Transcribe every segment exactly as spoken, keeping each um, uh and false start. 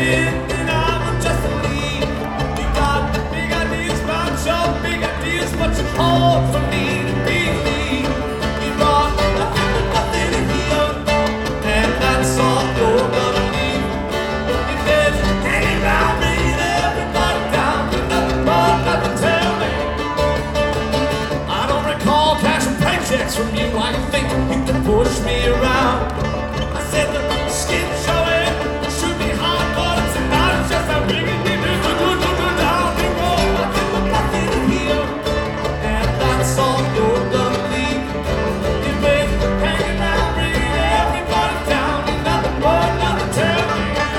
From you, I think you can push me around. I said the skin showing should be hard, but it's not. It's just a ringing me down the road. Nothing but nothing here, and that's all you're gonna leave. You've been hanging around, bringing everybody down. You're nothing but nothing. Tell me.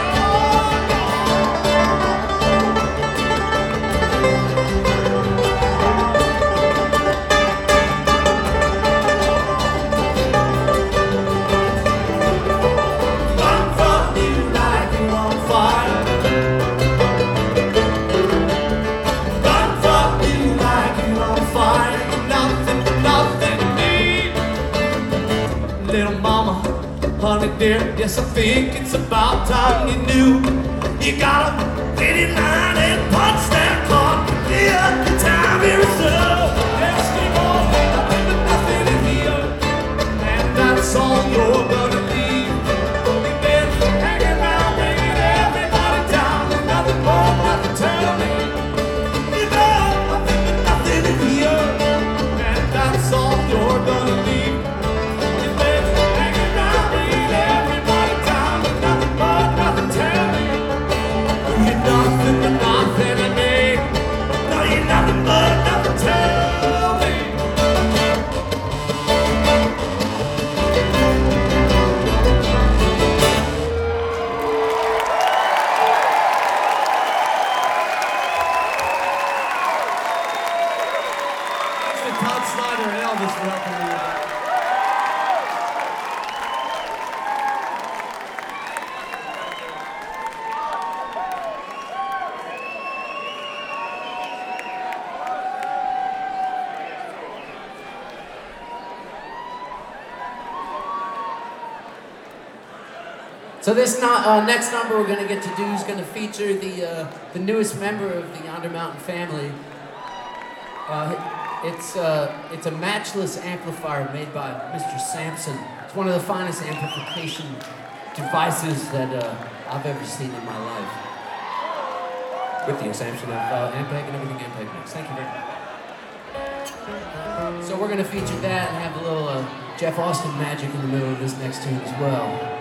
Little mama, honey dear, yes I think it's about time you knew. You gotta get in line and punch that clock. Yeah, the time here is up. Let's keep on, nothing but nothing in here, and that's all you're gonna leave. You've been hanging around, bringing everybody down, and nothing more, nothing. Tell me, you know, nothing but nothing in here, and that's all you're gonna leave. Nothing but nothing to me. No, you're nothing but nothing. Tell me. Thanks to Todd Snyder and Elvis for helping me with that. So this no, uh, next number we're going to get to do is going to feature the uh, the newest member of the Yonder Mountain family. Uh, it's uh, it's a matchless amplifier made by Mister Sampson. It's one of the finest amplification devices that uh, I've ever seen in my life. With the exception of uh, Ampeg and everything Ampeg makes. Thank you very much. So we're going to feature that and have a little uh, Jeff Austin magic in the middle of this next tune as well.